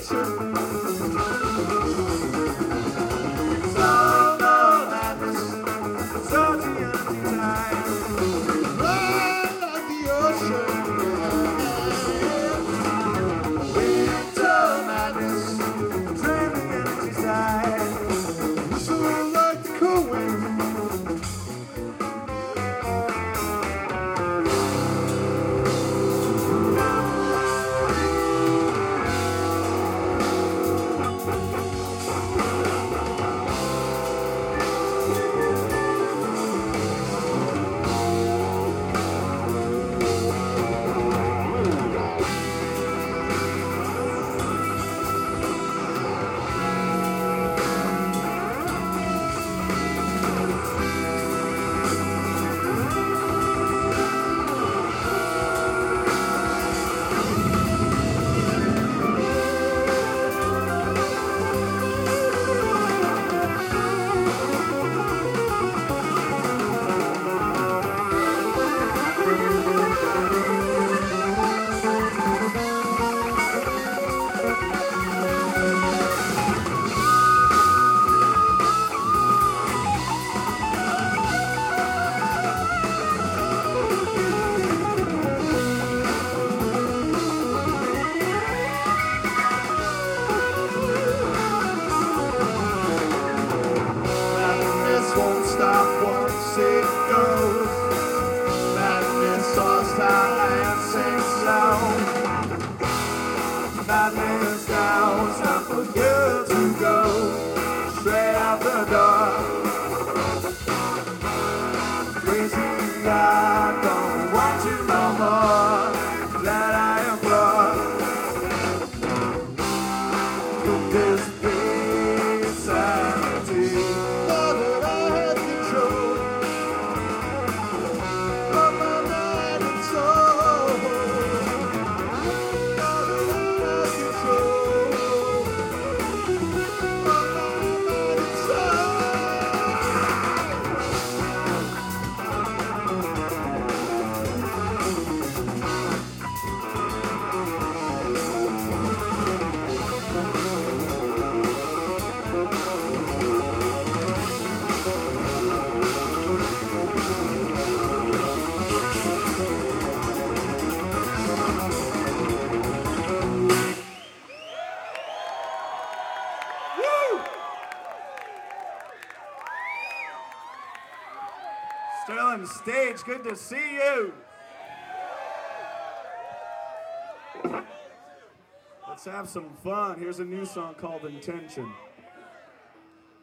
Won't stop once it goes. Madness hostile and sings loud. Madness now, it's time for you to go straight out the door. Crazy, I don't want you no more. That I implore. Could this be insanity? Sterling Stage, good to see you. Let's have some fun. Here's a new song called Intention.